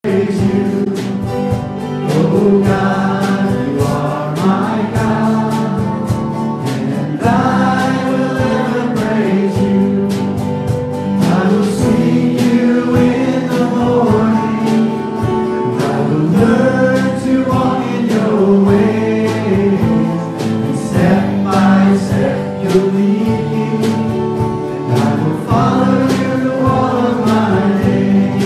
praise you. Oh God, you are my God, and I will ever praise you. I will seek you in the morning, and I will learn to walk in your ways, and step by step you'll lead me, and I will follow you all of my days.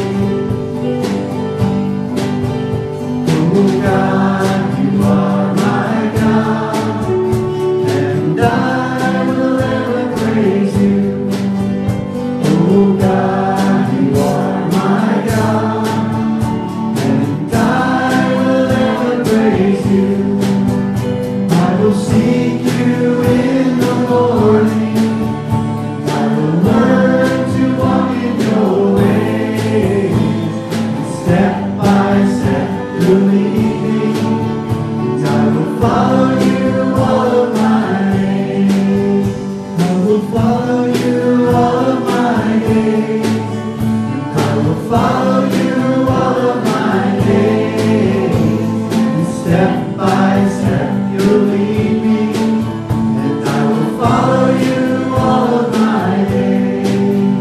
Oh God, you are my God, and I will ever praise you. Oh God, you are my God, and I will ever praise you. I will seek you in the morning, and I will learn to walk in your ways, and step by step you'll lead me, and I will follow you all of my days. I will follow you all of my days. I will follow you all of my days. And step by step you'll lead me, and I will follow you all of my days.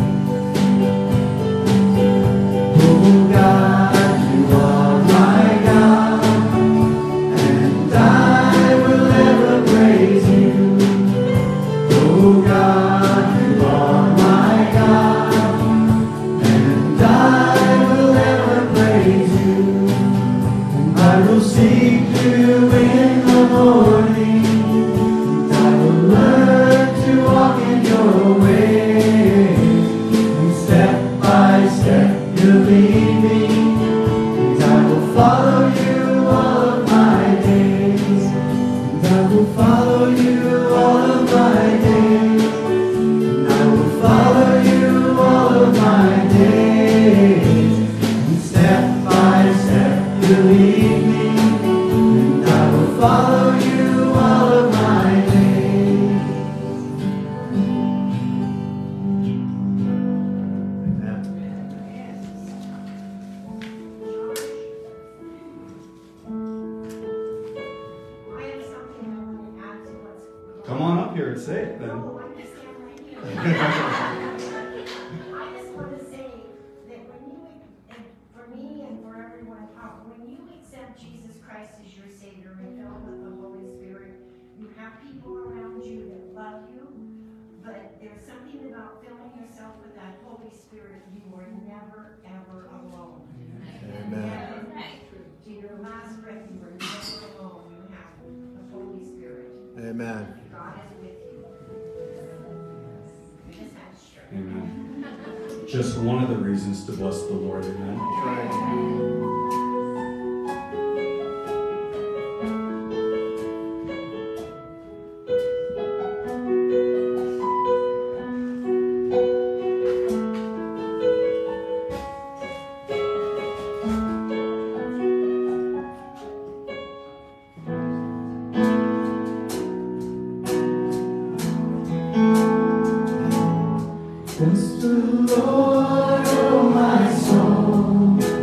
Oh God, you are my God, and I will ever praise you. Oh God, you are my God, and I will ever praise you. And I will seek you in the morning, and I will learn to walk in your ways, and step by step you lead me, and I will follow you all of my days, and I will follow you all of my days, and I will follow you all of my days, and step by step you lead me, and I will follow you all of my days. I have something I want to add to what's Come on up here and say it then. Oh, I just stand right here. I just want to say that when you, and for me and for everyone, when you accept Jesus Christ as your Savior and filled with the Holy Spirit, you have people around you that love you, but there's something about filling yourself with that Holy Spirit. You are never, ever alone. Amen. To your last breath, you are never alone. You have the Holy Spirit. Amen. God is with you. Just have strength. Amen. Just one of the reasons to bless the Lord. Amen. Right. Bless the Lord, oh my soul,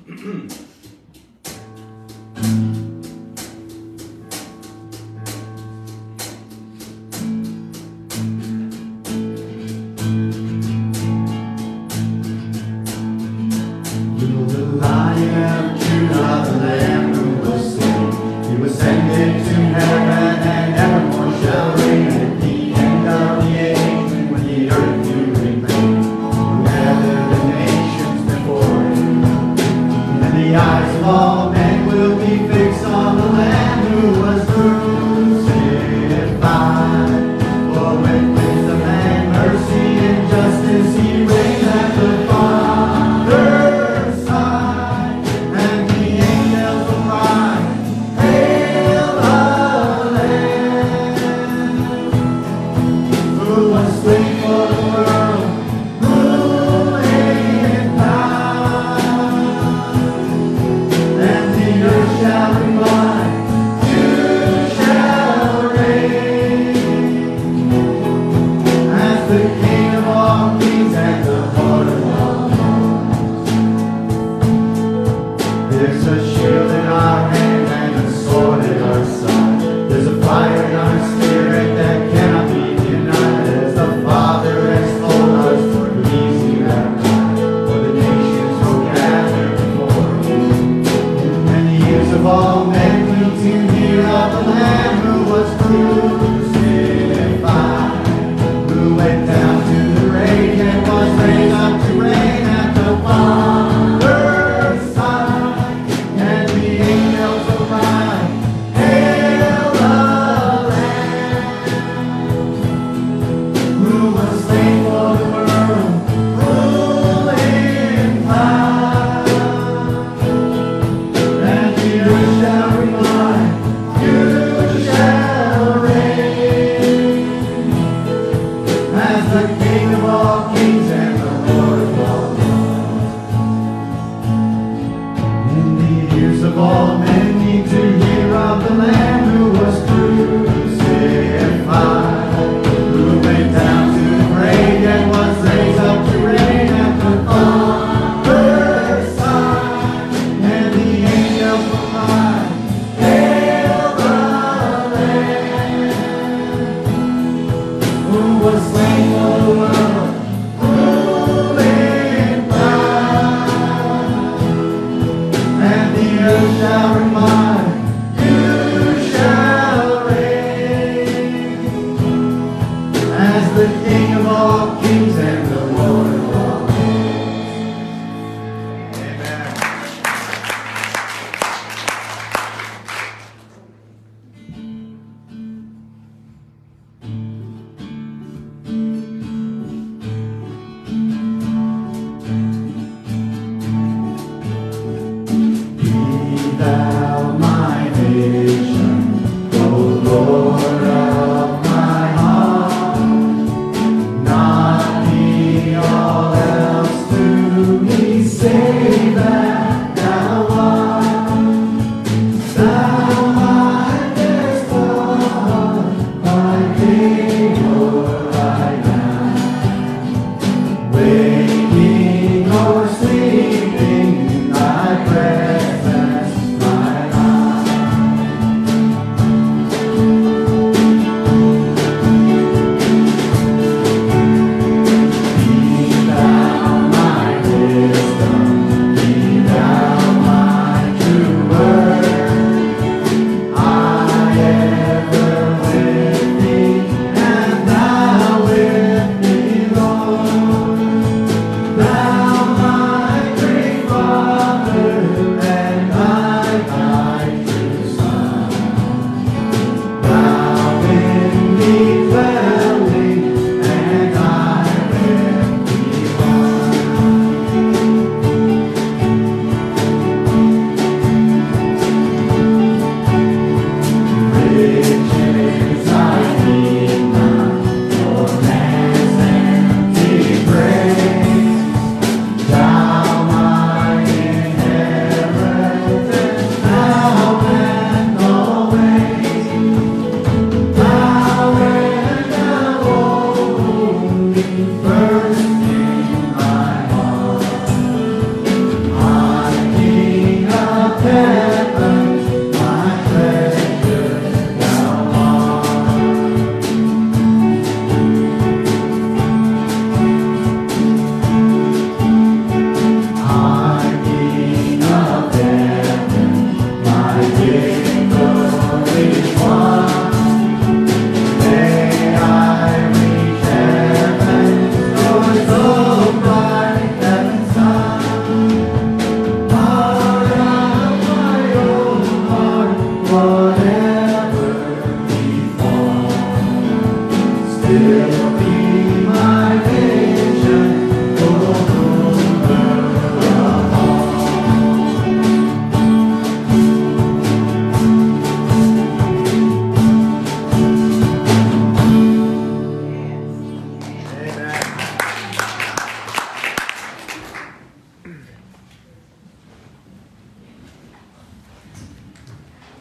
The Lion of Judah, the Lamb who was slain, he was ascended to heaven and evermore shall reign at the end of the age when the earth you reclaim. You gather the nations before you, and the eyes of all men will be fixed on the Lamb who was crucified. For with wisdom and mercy and justice he reigned at the Father's side, and the angels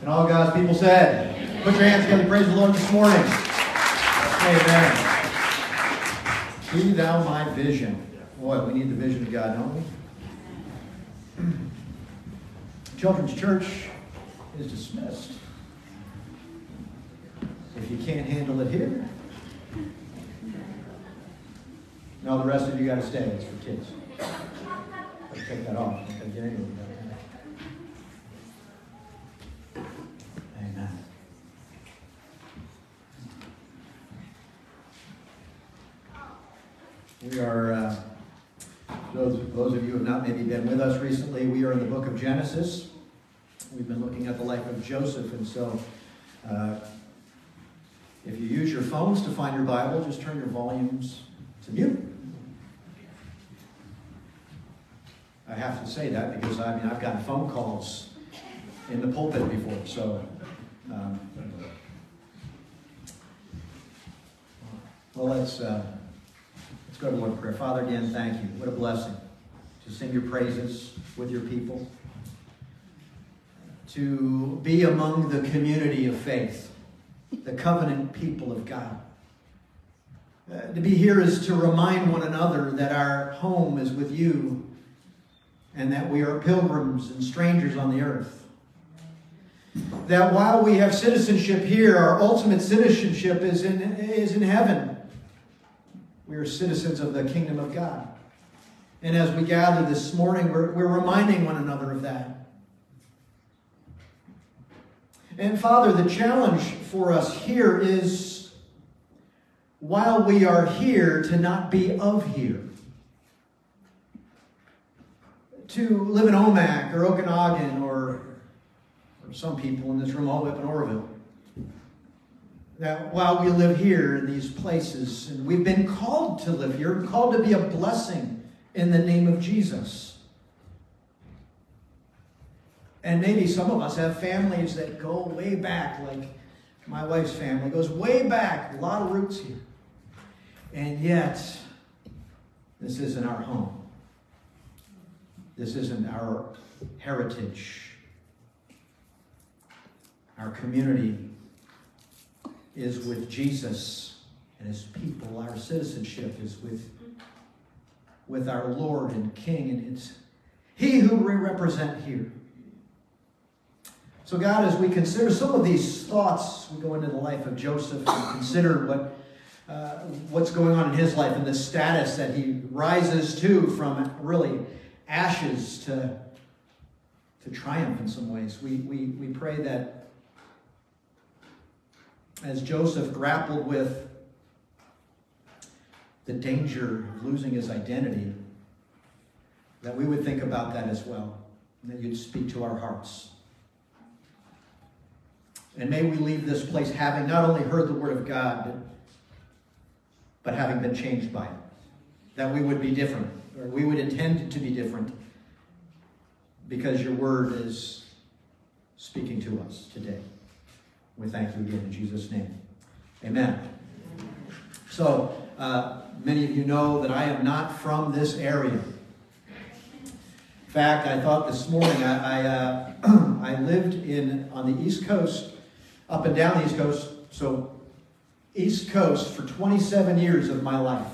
And all God's people said, put your hands together, praise the Lord this morning. Amen. Be thou my vision. Boy, we need the vision of God, don't we? Children's Church is dismissed. If you can't handle it here, no, the rest of you got to stay. It's for kids. Let's take that off. Get anywhere with that. Amen. We are, those of you who have not maybe been with us recently, we are in the book of Genesis. We've been looking at the life of Joseph, and so if you use your phones to find your Bible, just turn your volumes to mute. I have to say that because, I've gotten phone calls in the pulpit before, so... well, let's go to Lord in prayer. Father, again, thank you. What a blessing to sing your praises with your people, to be among the community of faith, the covenant people of God. To be here is to remind one another that our home is with you and that we are pilgrims and strangers on the earth. That while we have citizenship here, our ultimate citizenship is in heaven. We are citizens of the kingdom of God. And as we gather this morning, we're reminding one another of that. And Father, the challenge for us here is, while we are here, to not be of here. To live in Omak or Okanagan or some people in this room all live in Oroville. That while we live here in these places, and we've been called to live here, called to be a blessing in the name of Jesus. And maybe some of us have families that go way back, like my wife's family goes way back, a lot of roots here. And yet, this isn't our home. This isn't our heritage. Our community is with Jesus and his people. Our citizenship is with our Lord and King, and it's he who we represent here. So God, as we consider some of these thoughts, we go into the life of Joseph and consider what's going on in his life and the status that he rises to from really ashes to triumph in some ways. We pray that as Joseph grappled with the danger of losing his identity, that we would think about that as well, and that you'd speak to our hearts. And may we leave this place having not only heard the word of God, but having been changed by it. That we would be different, or we would intend to be different, because your word is speaking to us today. We thank you again in Jesus' name. Amen. So, many of you know that I am not from this area. In fact, I thought this morning, I lived on the East Coast, up and down the East Coast, so East Coast for 27 years of my life.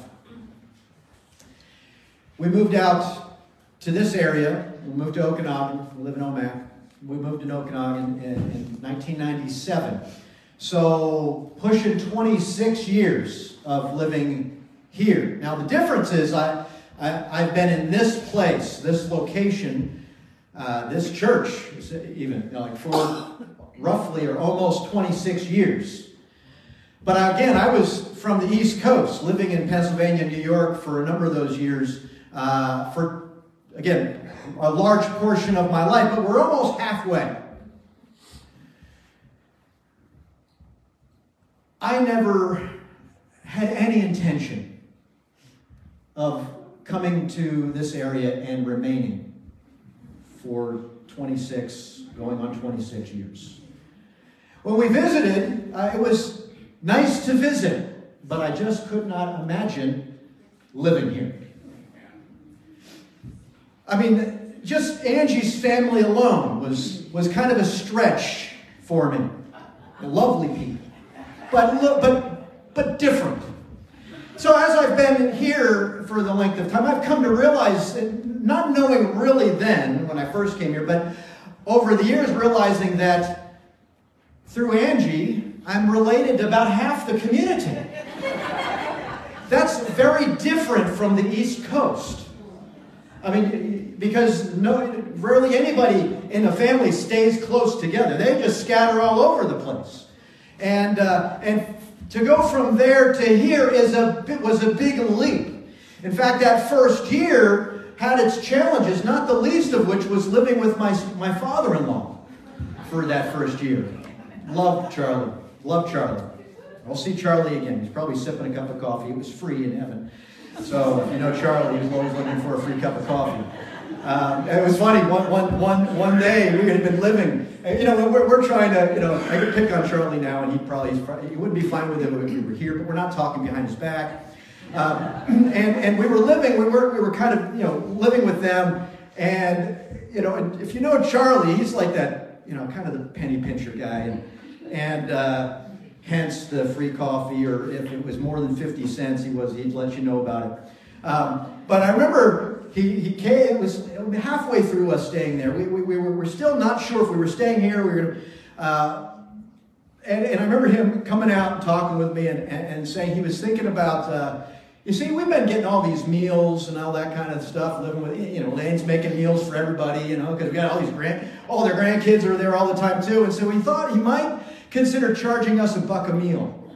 We moved out to this area. We moved to Okanagan. We live in Omak. We moved to Okanagan in 1997. So pushing 26 years of living here. Now the difference is I've been in this place, this location, this church, even for roughly or almost 26 years. But again, I was from the East Coast, living in Pennsylvania, New York for a number of those years, for, again, a large portion of my life, but we're almost halfway. I never had any intention of coming to this area and remaining for 26, going on 26 years. When we visited, it was nice to visit, but I just could not imagine living here. I mean, just Angie's family alone was kind of a stretch for me. Lovely people, but different. So as I've been here for the length of time, I've come to realize, not knowing really then when I first came here, but over the years realizing that through Angie, I'm related to about half the community. That's very different from the East Coast. I mean, because rarely anybody in a family stays close together. They just scatter all over the place. And to go from there to here was a big leap. In fact, that first year had its challenges, not the least of which was living with my father-in-law for that first year. Loved Charlie. Loved Charlie. I'll see Charlie again. He's probably sipping a cup of coffee. It was free in heaven. So if you know Charlie, he's always looking for a free cup of coffee. It was funny. One day we had been living. We're trying to. I could pick on Charlie now, and he wouldn't be fine with it if we were here. But we're not talking behind his back. And we were living. We were kind of living with them. And if you know Charlie, he's like that. Kind of the penny pincher guy, and hence the free coffee, or if it was more than 50 cents, he'd let you know about it. But I remember he came. It was halfway through us staying there. We were still not sure if we were staying here. We were and I remember him coming out and talking with me and saying he was thinking about. You see, we've been getting all these meals and all that kind of stuff, living with, Lane's making meals for everybody, because we got all their grandkids are there all the time too. And so we thought he might consider charging us $1 a meal.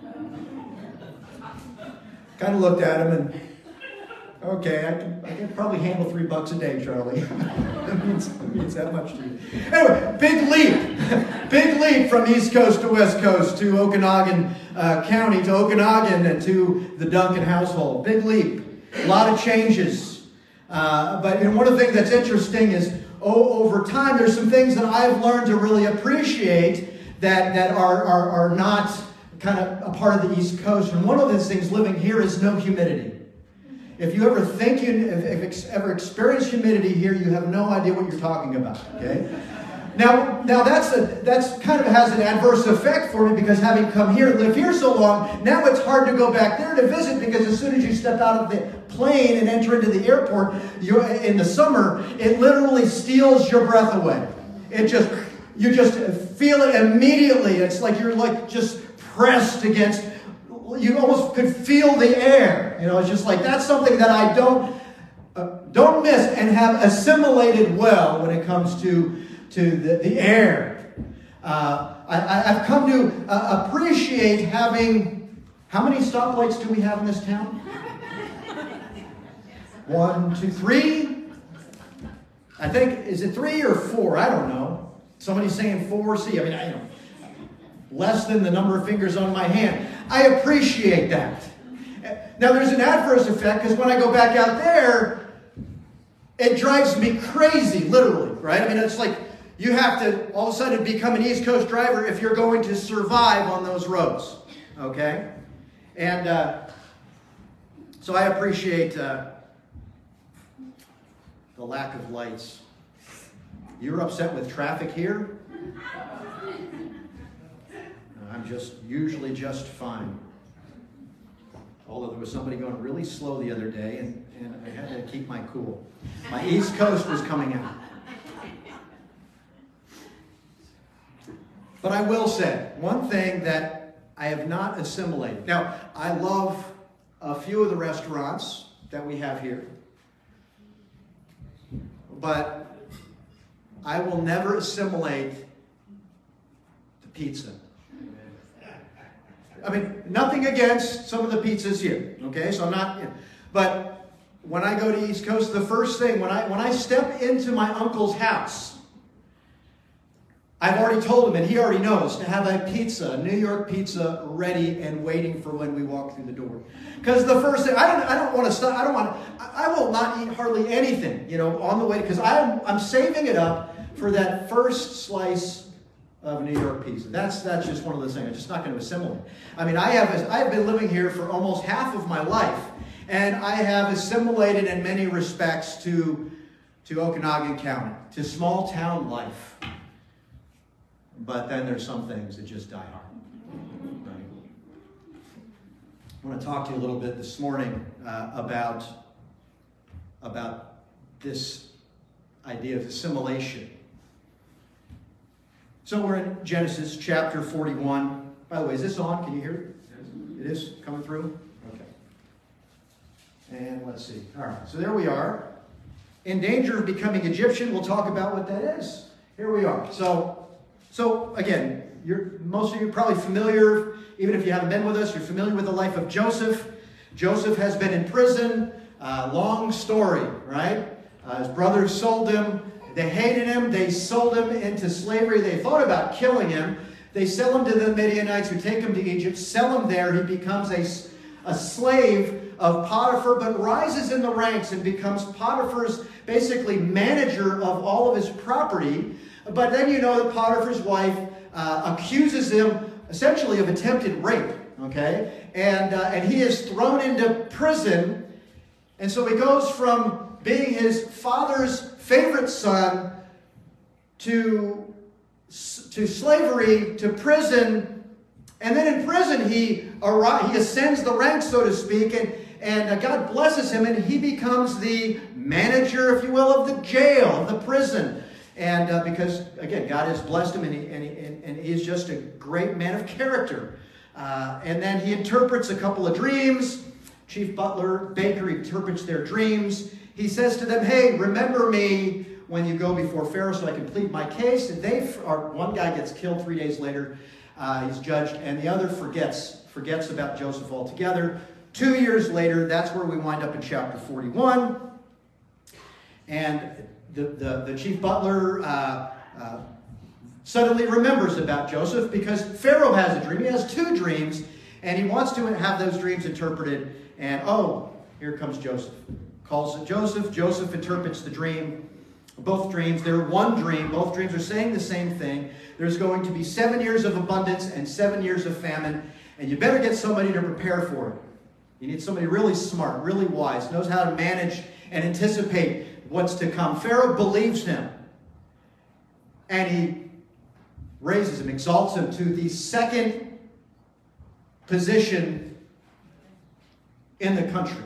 Kind of looked at him and, okay, I can probably handle $3 a day, Charlie. It means that much to you. Anyway, big leap from East Coast to West Coast to Okanagan County to Okanagan and to the Duncan household. Big leap. A lot of changes. But one of the things that's interesting is over time there's some things that I've learned to really appreciate that are not kind of a part of the East Coast. And one of those things living here is no humidity. If you ever think if ever experienced humidity here, you have no idea what you're talking about. Okay. Now that's kind of has an adverse effect for me, because having come here, lived here so long, now it's hard to go back there to visit, because as soon as you step out of the plane and enter into the airport, in the summer, it literally steals your breath away. You just feel it immediately. It's like you're just pressed against. You almost could feel the air. It's just like that's something that I don't miss and have assimilated well when it comes to the air. I've come to appreciate having. How many stoplights do we have in this town? 1, 2, 3. I think, is it 3 or 4? I don't know. Somebody's saying 4. See, less than the number of fingers on my hand. I appreciate that. Now, there's an adverse effect, because when I go back out there, it drives me crazy, literally, right? It's like you have to all of a sudden become an East Coast driver if you're going to survive on those roads, okay? And so I appreciate the lack of lights. You're upset with traffic here? I'm usually just fine. Although there was somebody going really slow the other day, and I had to keep my cool. My East Coast was coming out. But I will say, one thing that I have not assimilated. Now, I love a few of the restaurants that we have here. But I will never assimilate the pizza. Nothing against some of the pizzas here, okay? So I'm not, but when I go to East Coast, the first thing, when I step into my uncle's house, I've already told him, and he already knows, to have a pizza, a New York pizza, ready and waiting for when we walk through the door. Because the first thing, I don't want to stop, I will not eat hardly anything, on the way, because I'm saving it up for that first slice of New York pizza. That's just one of those things. I'm just not going to assimilate. I have been living here for almost half of my life, and I have assimilated in many respects to Okanagan County, to small town life. but then there's some things that just die hard. Right? I want to talk to you a little bit this morning about this idea of assimilation. So we're in Genesis chapter 41. By the way, is this on? Can you hear it? It is coming through? Okay. And let's see. All right, so there we are. In danger of becoming Egyptian. We'll talk about what that is. Here we are. So again, most of you are probably familiar, even if you haven't been with us, you're familiar with the life of Joseph. Joseph has been in prison. Long story, right? His brothers sold him. They hated him. They sold him into slavery. They thought about killing him. They sell him to the Midianites who take him to Egypt, sell him there. He becomes a slave of Potiphar, but rises in the ranks and becomes Potiphar's basically manager of all of his property. But then you know that Potiphar's wife accuses him essentially of attempted rape, okay? And he is thrown into prison. And so he goes from being his father's favorite son to slavery, to prison. And then in prison he ascends the ranks, so to speak, and God blesses him, and he becomes the manager, if you will, of the jail, of the prison. And because, again, God has blessed him, and he is just a great man of character. And then he interprets a couple of dreams. Chief butler, baker, interprets their dreams. He says to them, hey, remember me when you go before Pharaoh so I can plead my case. And one guy gets killed 3 days later. He's judged, and the other forgets about Joseph altogether. 2 years later, that's where we wind up in chapter 41. And the chief butler suddenly remembers about Joseph because Pharaoh has a dream. He has 2 dreams, and he wants to have those dreams interpreted. And here comes Joseph. Calls it Joseph. Joseph interprets the dream. Both dreams, they're one dream. Both dreams are saying the same thing. There's going to be 7 years of abundance and 7 years of famine. And you better get somebody to prepare for it. You need somebody really smart, really wise, knows how to manage and anticipate what's to come. Pharaoh believes him. And he raises him, exalts him to the second position in the country.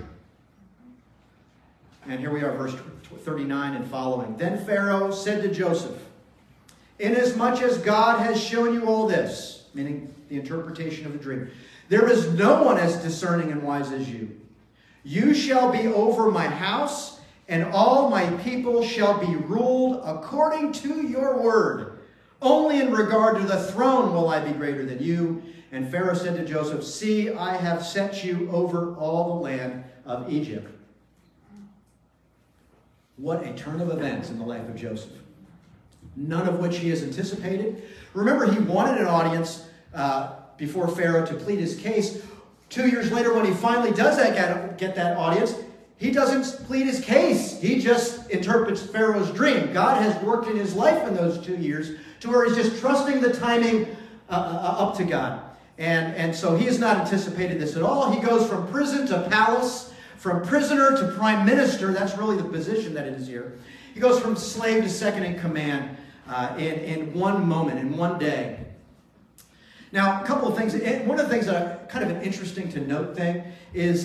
And here we are, verse 39 and following. Then Pharaoh said to Joseph, inasmuch as God has shown you all this, meaning the interpretation of the dream, there is no one as discerning and wise as you. You shall be over my house, and all my people shall be ruled according to your word. Only in regard to the throne will I be greater than you. And Pharaoh said to Joseph, see, I have set you over all the land of Egypt. What a turn of events in the life of Joseph. None of which he has anticipated. Remember, he wanted an audience before Pharaoh to plead his case. 2 years later, when he finally does get that audience, he doesn't plead his case. He just interprets Pharaoh's dream. God has worked in his life in those 2 years to where he's just trusting the timing up to God. And so he has not anticipated this at all. He goes from prison to palace, from prisoner to prime minister. That's really the position that it is here. He goes from slave to second in command in one moment, in one day. Now, a couple of things. One of the things that are kind of an interesting to note thing is,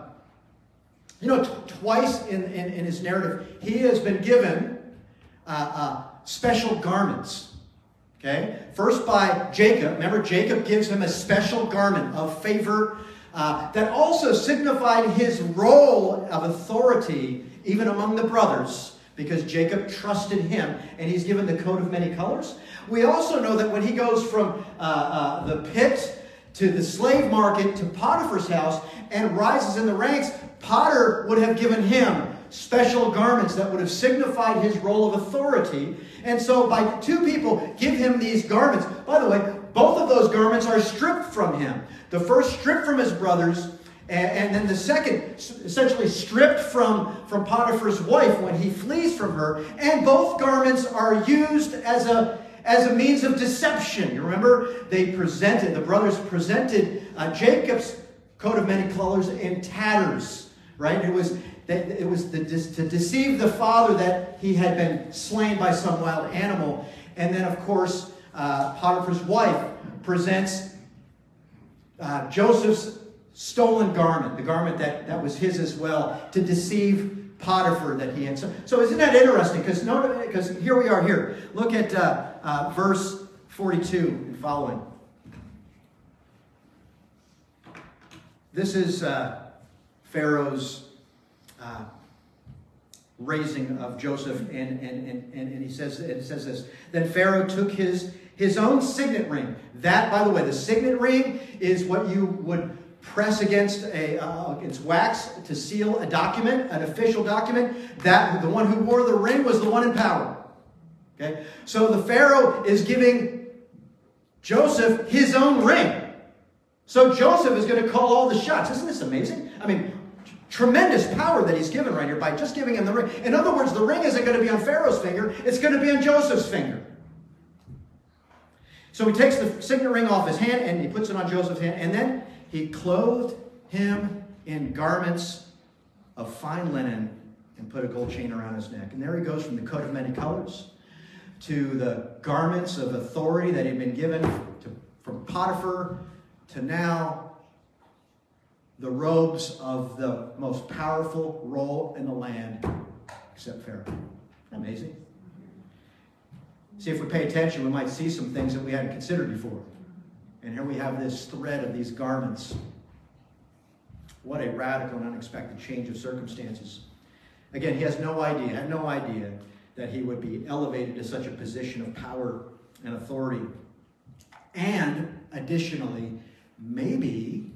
twice in his narrative, he has been given special garments. Okay? First by Jacob. Remember, Jacob gives him a special garment of favor that also signified his role of authority even among the brothers, because Jacob trusted him, and he's given the coat of many colors. We also know that when he goes from the pit to the slave market to Potiphar's house and rises in the ranks, Potter would have given him special garments that would have signified his role of authority. And so by 2 people give him these garments. By the way, both of those garments are stripped from him. The first stripped from his brothers, and then the second essentially stripped from Potiphar's wife when he flees from her. And both garments are used as a means of deception. You remember, the brothers presented Jacob's coat of many colors in tatters, right? It was to deceive the father that he had been slain by some wild animal. And then, of course, Potiphar's wife presents Joseph's stolen garment, the garment that was his as well, to deceive Potiphar that he had. So isn't that interesting? Because here we are here. Look at verse 42 and following. This is Pharaoh's raising of Joseph, and he says, it says this. Then Pharaoh took his own signet ring. That, by the way, the signet ring is what you would press against against wax to seal a document, an official document. That the one who wore the ring was the one in power. Okay, so the Pharaoh is giving Joseph his own ring. So Joseph is going to call all the shots. Isn't this amazing? I mean, tremendous power that he's given right here by just giving him the ring. In other words, the ring isn't going to be on Pharaoh's finger. It's going to be on Joseph's finger. So he takes the signet ring off his hand and he puts it on Joseph's hand. And then he clothed him in garments of fine linen and put a gold chain around his neck. And there he goes from the coat of many colors to the garments of authority that he'd been given from Potiphar to now the robes of the most powerful role in the land, except Pharaoh. Amazing. See, if we pay attention, we might see some things that we hadn't considered before. And here we have this thread of these garments. What a radical and unexpected change of circumstances. Again, he had no idea that he would be elevated to such a position of power and authority. And additionally, maybe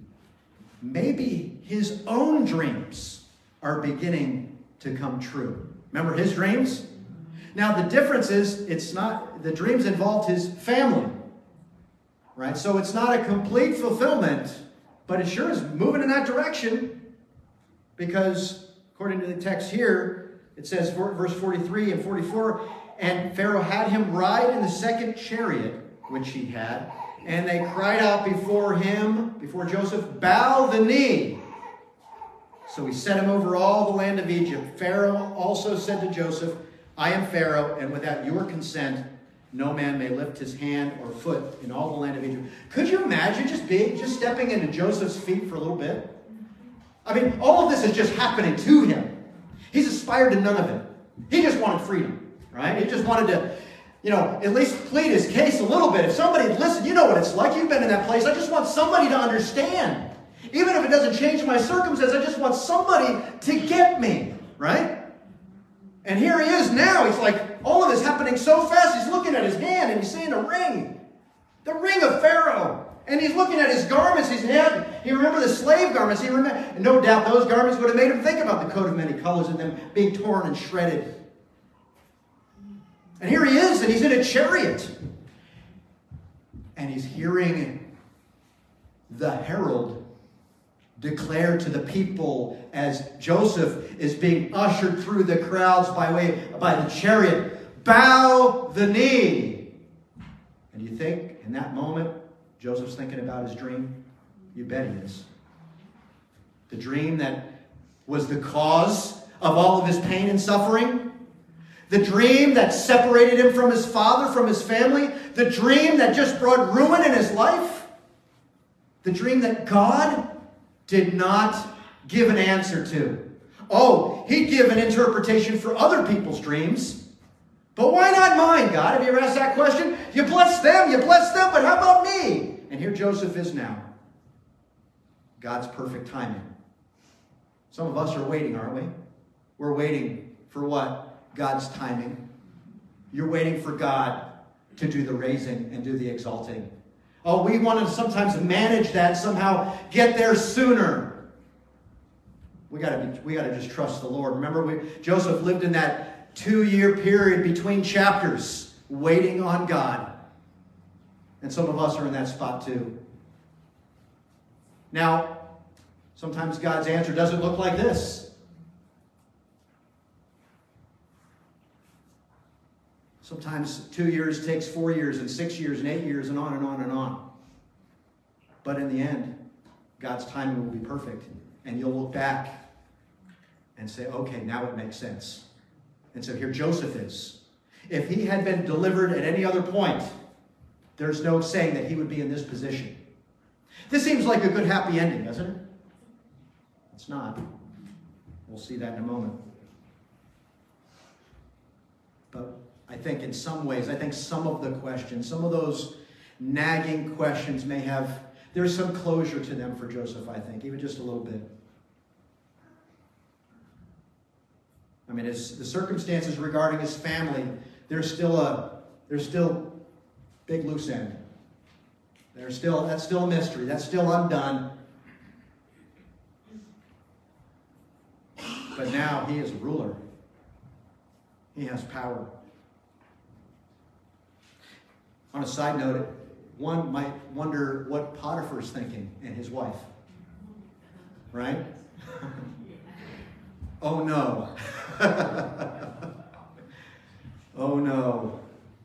his own dreams are beginning to come true. Remember his dreams? Now the difference is, it's not, the dreams involved his family. Right? So it's not a complete fulfillment, but it sure is moving in that direction. Because according to the text here, it says, verse 43 and 44, and Pharaoh had him ride in the second chariot, which he had, and they cried out before him, before Joseph, bow the knee. So he set him over all the land of Egypt. Pharaoh also said to Joseph, I am Pharaoh, and without your consent, no man may lift his hand or foot in all the land of Egypt. Could you imagine just stepping into Joseph's feet for a little bit? I mean, all of this is just happening to him. He's aspired to none of it. He just wanted freedom, right? He just wanted to, at least plead his case a little bit. If somebody, listen, you know what it's like. You've been in that place. I just want somebody to understand. Even if it doesn't change my circumstances, I just want somebody to get me, right? And here he is now. He's like, all of this happening so fast. He's looking at his hand and he's seeing a ring. The ring of Pharaoh. And he's looking at his garments he's had. He remembered the slave garments. And no doubt those garments would have made him think about the coat of many colors and them being torn and shredded. And here he is, and he's in a chariot. And he's hearing the herald declare to the people as Joseph is being ushered through the crowds by the chariot, bow the knee. And you think in that moment Joseph's thinking about his dream? You bet he is. The dream that was the cause of all of his pain and suffering. The dream that separated him from his father, from his family. The dream that just brought ruin in his life. The dream that God did not give an answer to. Oh, he'd give an interpretation for other people's dreams. But why not mine, God? Have you ever asked that question? You bless them, but how about me? And here Joseph is now. God's perfect timing. Some of us are waiting, aren't we? We're waiting for what? God's timing. You're waiting for God to do the raising and do the exalting. Oh, we want to sometimes manage that, somehow get there sooner. We got to just trust the Lord. Remember, Joseph lived in that 2-year period between chapters, waiting on God. And some of us are in that spot too. Now, sometimes God's answer doesn't look like this. Sometimes 2 years takes 4 years and 6 years and 8 years and on and on and on. But in the end, God's timing will be perfect. And you'll look back and say, okay, now it makes sense. And so here Joseph is. If he had been delivered at any other point, there's no saying that he would be in this position. This seems like a good happy ending, doesn't it? It's not. We'll see that in a moment. But I think in some ways, some of the questions, some of those nagging questions there's some closure to them for Joseph, I think, even just a little bit. I mean, the circumstances regarding his family, there's still big loose end. That's still a mystery. That's still undone. But now he is a ruler. He has power. On a side note, one might wonder what Potiphar's thinking and his wife. Right? Oh no. Oh no.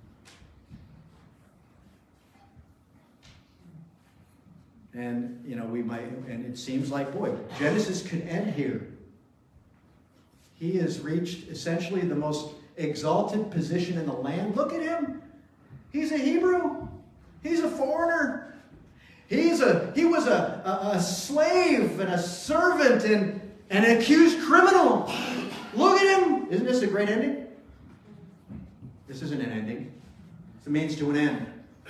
And, and it seems like, boy, Genesis could end here. He has reached essentially the most exalted position in the land. Look at him. He's a Hebrew. He's a foreigner. He was a slave and a servant and an accused criminal. Look at him. Isn't this a great ending? This isn't an ending. It's a means to an end.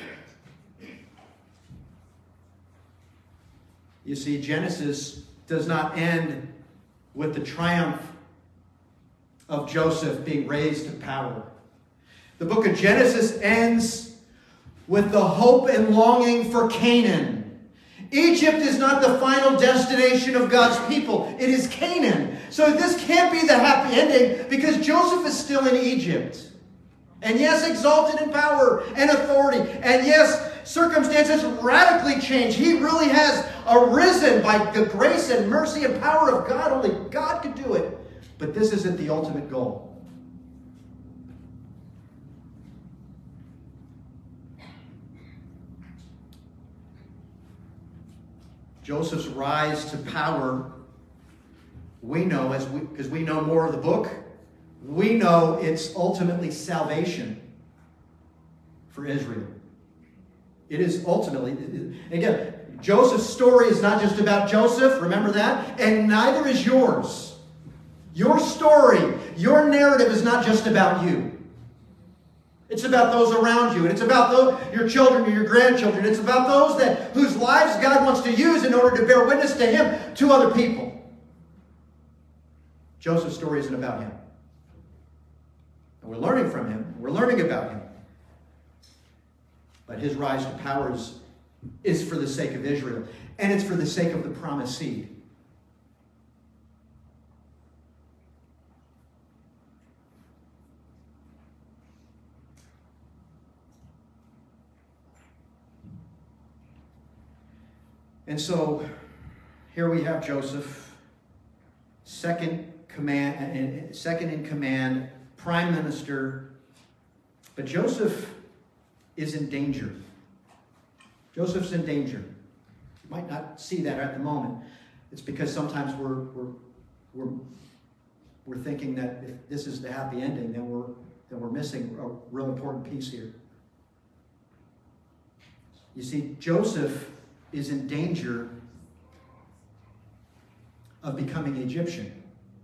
You see, Genesis does not end with the triumph of Joseph being raised to power. The book of Genesis ends with the hope and longing for Canaan. Egypt is not the final destination of God's people. It is Canaan. So this can't be the happy ending because Joseph is still in Egypt. And yes, exalted in power and authority. And yes, circumstances radically change. He really has arisen by the grace and mercy and power of God. Only God could do it. But this isn't the ultimate goal. Joseph's rise to power, we know, because we know more of the book, we know it's ultimately salvation for Israel. It is ultimately, again, Joseph's story is not just about Joseph, remember that? And neither is yours. Your story, your narrative is not just about you. It's about those around you. And it's about your children or your grandchildren. It's about those whose lives God wants to use in order to bear witness to Him to other people. Joseph's story isn't about him. And we're learning from him. We're learning about him. But his rise to power is for the sake of Israel. And it's for the sake of the promised seed. And so, here we have Joseph, second in command, prime minister. But Joseph is in danger. Joseph's in danger. You might not see that at the moment. It's because sometimes we're thinking that if this is the happy ending, then we're missing a real important piece here. You see, Joseph is in danger of becoming Egyptian.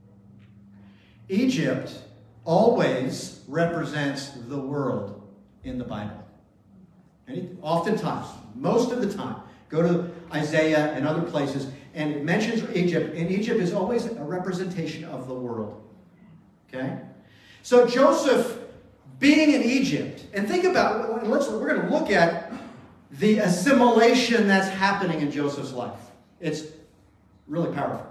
Egypt always represents the world in the Bible. Oftentimes, most of the time, go to Isaiah and other places, and it mentions Egypt, and Egypt is always a representation of the world. Okay? So Joseph being in Egypt, and think about, we're going to look at the assimilation that's happening in Joseph's life. It's really powerful.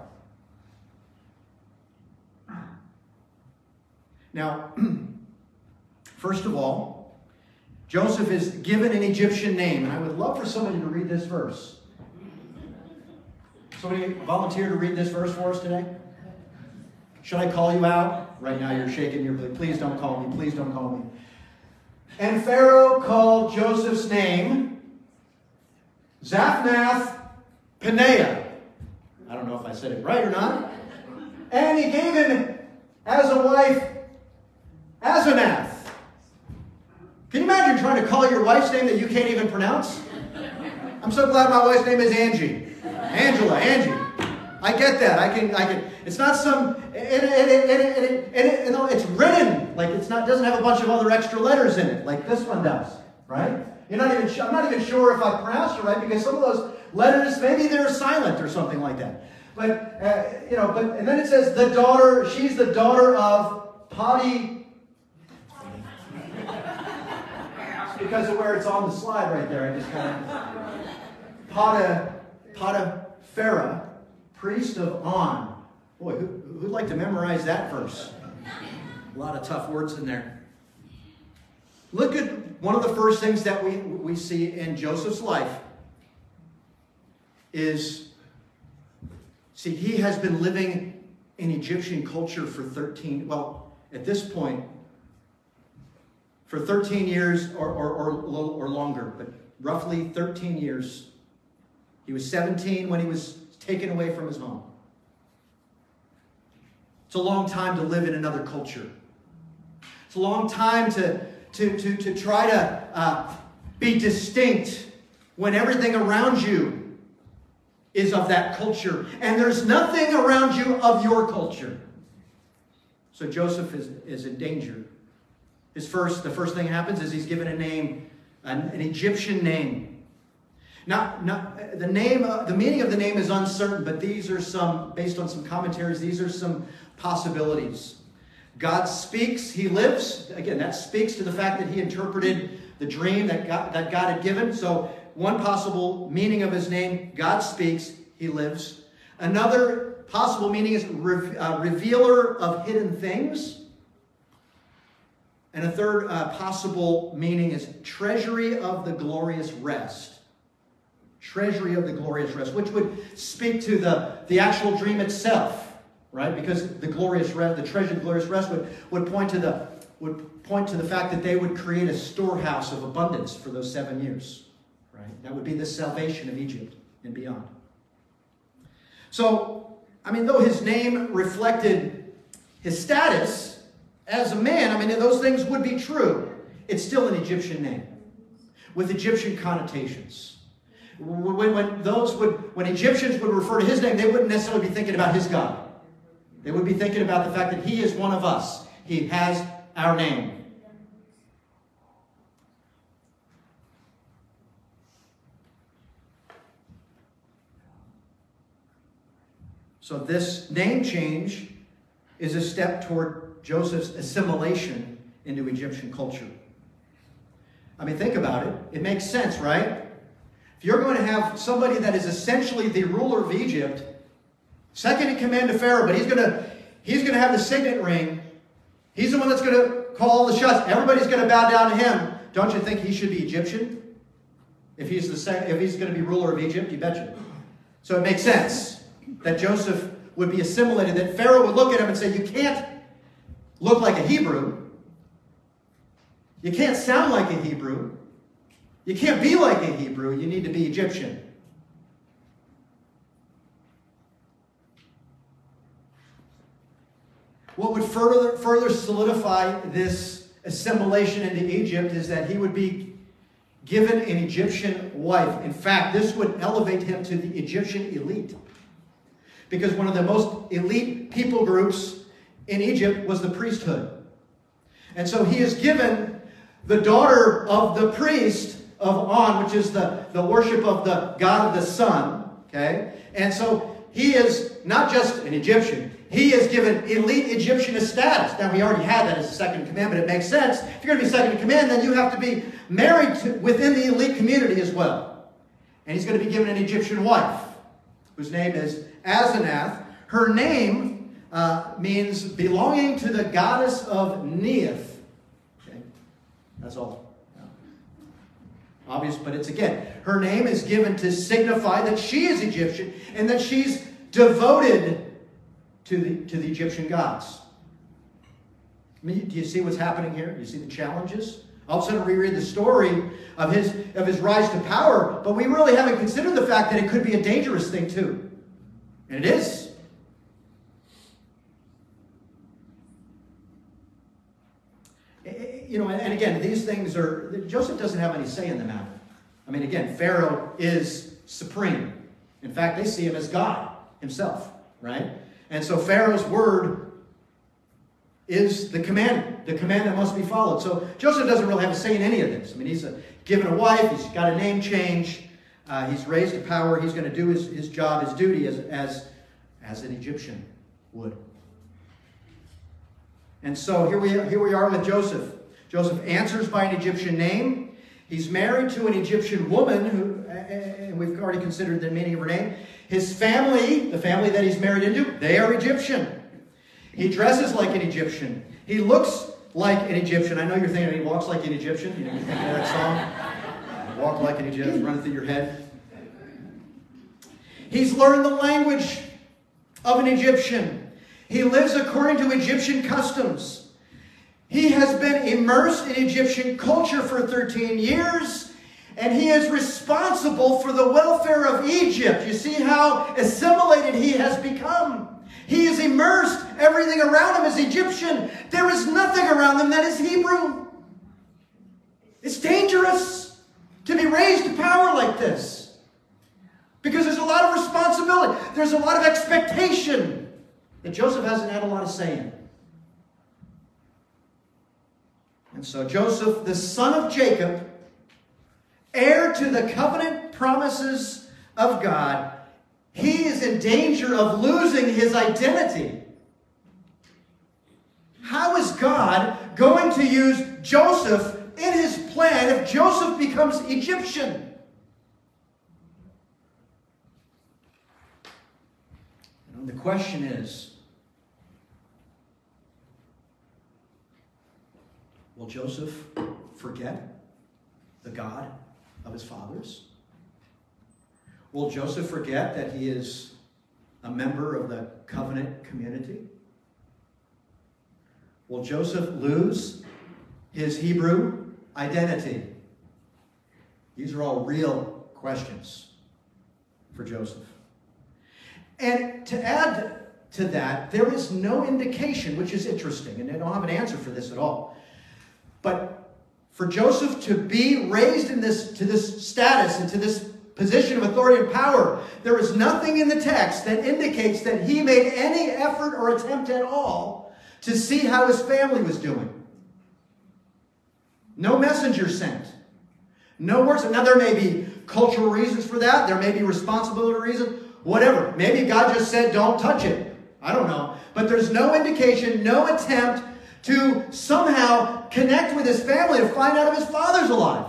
Now, first of all, Joseph is given an Egyptian name, and I would love for somebody to read this verse. Somebody volunteer to read this verse for us today? Should I call you out? Right now you're shaking your head. Please don't call me. Please don't call me. And Pharaoh called Joseph's name Zaphnath Paneah. I don't know if I said it right or not. And he gave him as a wife Asenath. Can you imagine trying to call your wife's name that you can't even pronounce? I'm so glad my wife's name is Angie. Angela, Angie. I get that. I can. It's not some. It's written like it's not. Doesn't have a bunch of other extra letters in it like this one does, right? I'm not even sure if I pronounced it right because some of those letters maybe they're silent or something like that. But and then it says the daughter. She's the daughter of Poti. Because of where it's on the slide right there, I just kind of Potiphera, priest of On. Boy, who'd like to memorize that verse? A lot of tough words in there. Look at one of the first things that we see in Joseph's life is, see, he has been living in Egyptian culture for at this point, for 13 years or longer, but roughly 13 years. He was 17 when he was taken away from his home. It's a long time to live in another culture. It's a long time to try to be distinct when everything around you is of that culture. And there's nothing around you of your culture. So Joseph is in danger. The first thing that happens is he's given a name, an Egyptian name. The meaning of the name is uncertain, but these are some, based on some commentaries, these are some possibilities. God speaks, he lives. Again, that speaks to the fact that he interpreted the dream that God had given. So one possible meaning of his name, God speaks, he lives. Another possible meaning is revealer of hidden things. And a third possible meaning is treasury of the glorious rest. Treasury of the glorious rest, which would speak to the actual dream itself. Right, because the glorious rest, the treasure of the glorious rest, would point to the fact that they would create a storehouse of abundance for those 7 years. Right, that would be the salvation of Egypt and beyond. So, though his name reflected his status as a man, those things would be true. It's still an Egyptian name with Egyptian connotations. When Egyptians would refer to his name, they wouldn't necessarily be thinking about his God. They would be thinking about the fact that he is one of us. He has our name. So this name change is a step toward Joseph's assimilation into Egyptian culture. Think about it. It makes sense, right? If you're going to have somebody that is essentially the ruler of Egypt, second in command to Pharaoh, but he's going to have the signet ring. He's the one that's going to call all the shots. Everybody's going to bow down to him. Don't you think he should be Egyptian? If he's going to be ruler of Egypt, you betcha. So it makes sense that Joseph would be assimilated, that Pharaoh would look at him and say, you can't look like a Hebrew. You can't sound like a Hebrew. You can't be like a Hebrew. You need to be Egyptian. What would further solidify this assimilation into Egypt is that he would be given an Egyptian wife. In fact, this would elevate him to the Egyptian elite. Because one of the most elite people groups in Egypt was the priesthood. And so he is given the daughter of the priest of On, which is the worship of the god of the sun. Okay? And so he is not just an Egyptian. He is given elite Egyptian status. Now, he already had that as a second in command, but it makes sense. If you're going to be second in command, then you have to be married within the elite community as well. And he's going to be given an Egyptian wife, whose name is Asenath. Her name means belonging to the goddess of Neith. Okay? That's all. Obvious, but it's again, her name is given to signify that she is Egyptian and that she's devoted to the Egyptian gods. Do you see what's happening here? Do you see the challenges? All of a sudden we read the story of his rise to power, but we really haven't considered the fact that it could be a dangerous thing too. And it is. and again, these things Joseph doesn't have any say in the matter. I mean, again, Pharaoh is supreme. In fact, they see him as God himself, right? And so Pharaoh's word is the command that must be followed. So Joseph doesn't really have a say in any of this. I mean, he's given a wife, he's got a name change, he's raised to power, he's going to do his job, his duty as an Egyptian would. And so here we are with Joseph. Joseph answers by an Egyptian name. He's married to an Egyptian woman, and we've already considered the meaning of her name. His family, the family that he's married into, they are Egyptian. He dresses like an Egyptian. He looks like an Egyptian. I know you're thinking he walks like an Egyptian. You're thinking of that song? Walk like an Egyptian, running through your head. He's learned the language of an Egyptian. He lives according to Egyptian customs. He has been immersed in Egyptian culture for 13 years, and he is responsible for the welfare of Egypt. You see how assimilated he has become. He is immersed. Everything around him is Egyptian. There is nothing around him that is Hebrew. It's dangerous to be raised to power like this, because there's a lot of responsibility. There's a lot of expectation that Joseph hasn't had a lot of say in. And so Joseph, the son of Jacob, heir to the covenant promises of God, he is in danger of losing his identity. How is God going to use Joseph in his plan if Joseph becomes Egyptian? And the question is, will Joseph forget the God of his fathers? Will Joseph forget that he is a member of the covenant community? Will Joseph lose his Hebrew identity? These are all real questions for Joseph. And to add to that, there is no indication, which is interesting, and I don't have an answer for this at all. But for Joseph to be raised to this status and to this position of authority and power, there is nothing in the text that indicates that he made any effort or attempt at all to see how his family was doing. No messenger sent. No words. Now, there may be cultural reasons for that. There may be responsibility reasons. Whatever. Maybe God just said, don't touch it. I don't know. But there's no indication, no attempt to somehow connect with his family to find out if his father's alive.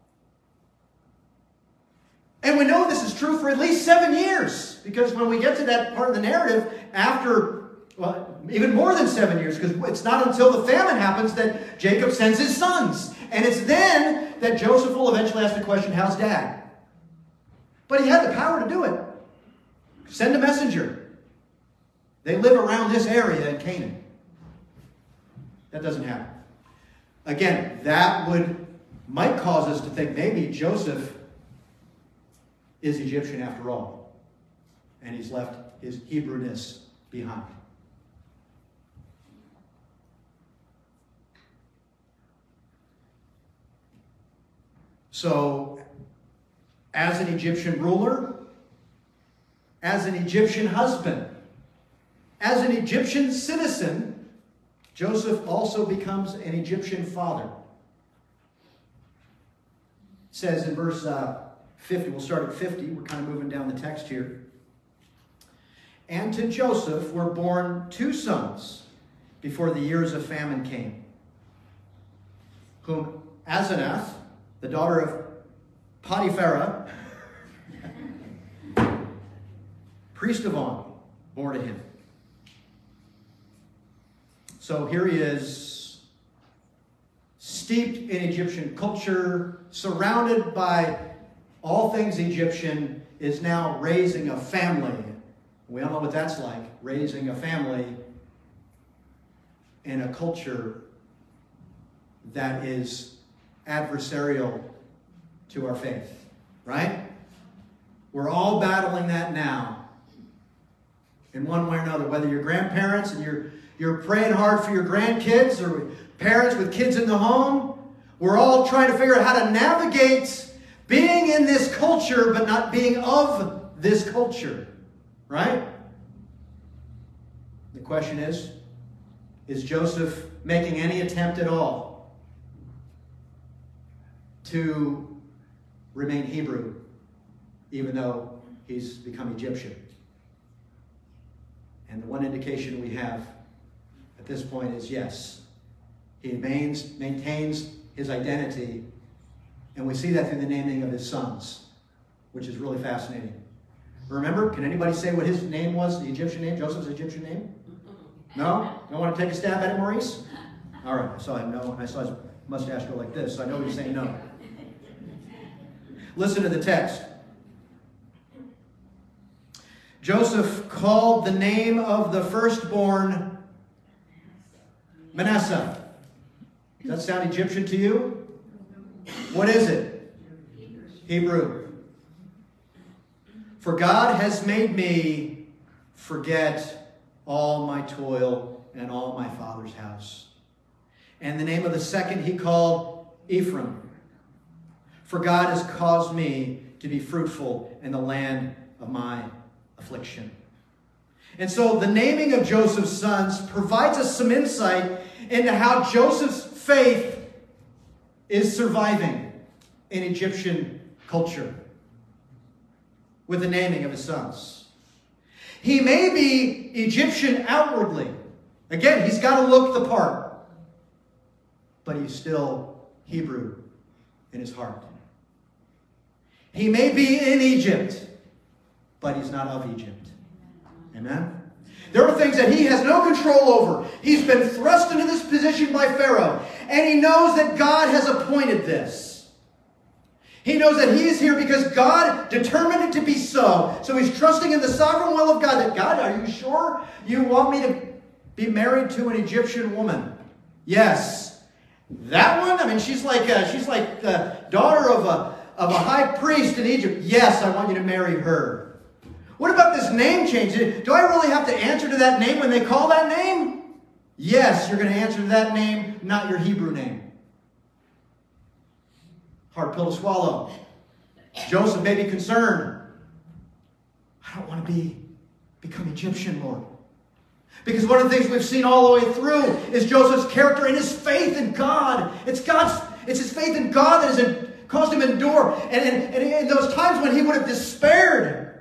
And we know this is true for at least 7 years, because when we get to that part of the narrative, after, well, even more than 7 years, because it's not until the famine happens that Jacob sends his sons. And it's then that Joseph will eventually ask the question, how's Dad? But he had the power to do it. Send a messenger. They live around this area in Canaan. That doesn't happen. Again, that might cause us to think maybe Joseph is Egyptian after all, and he's left his Hebrewness behind. So, as an Egyptian ruler, as an Egyptian husband, as an Egyptian citizen, Joseph also becomes an Egyptian father. It says in verse 50, we'll start at 50, we're kind of moving down the text here. And to Joseph were born 2 sons before the years of famine came, whom Asenath, the daughter of Potipharah, priest of On, bore to him. So here he is, steeped in Egyptian culture, surrounded by all things Egyptian, is now raising a family. We all know what that's like, raising a family in a culture that is adversarial to our faith, right? We're all battling that now in one way or another, whether you're grandparents and you're praying hard for your grandkids, or Parents with kids in the home, we're all trying to figure out how to navigate being in this culture but not being of this culture. Right? The question is Joseph making any attempt at all to remain Hebrew, even though he's become Egyptian? And the one indication we have at this point is yes. He maintains his identity, and we see that through the naming of his sons, which is really fascinating. Remember, can anybody say what his name was, the Egyptian name, Joseph's Egyptian name? No? Don't want to take a stab at it, Maurice? All right, I saw him no, and I saw his mustache go like this, so I know he's saying no. Listen to the text. Joseph called the name of the firstborn Manasseh. Does that sound Egyptian to you? What is it? Hebrew. For God has made me forget all my toil and all my father's house. And the name of the second he called Ephraim. For God has caused me to be fruitful in the land of my affliction. And so the naming of Joseph's sons provides us some insight into how Joseph's faith is surviving in Egyptian culture with the naming of his sons. He may be Egyptian outwardly. Again, he's got to look the part. But he's still Hebrew in his heart. He may be in Egypt, but he's not of Egypt. Amen? There are things that he has no control over. He's been thrust into this position by Pharaoh, and he knows that God has appointed this. He knows that he is here because God determined it to be so. So he's trusting in the sovereign will of God. That God, are you sure you want me to be married to an Egyptian woman? Yes. That one? I mean, she's like the daughter of a high priest in Egypt. Yes, I want you to marry her. What about this name change? Do I really have to answer to that name when they call that name? Yes, you're going to answer to that name, not your Hebrew name. Hard pill to swallow. Joseph may be concerned. I don't want to become Egyptian, Lord. Because one of the things we've seen all the way through is Joseph's character and his faith in God. It's his faith in God that has caused him to endure. And in those times when he would have despaired,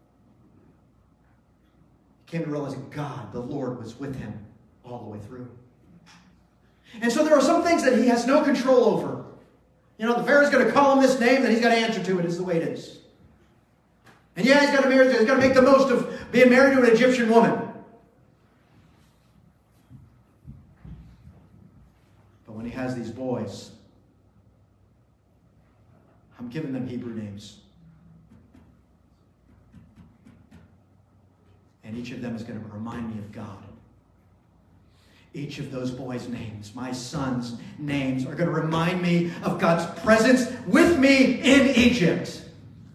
he came to realize that God, the Lord, was with him all the way through. And so there are some things that he has no control over. You know, the Pharaoh's going to call him this name, then he's got to answer to it. It's the way it is. And yeah, he's got to make the most of being married to an Egyptian woman. But when he has these boys, I'm giving them Hebrew names. And each of them is going to remind me of God. Each of those boys' names, my sons' names, are going to remind me of God's presence with me in Egypt.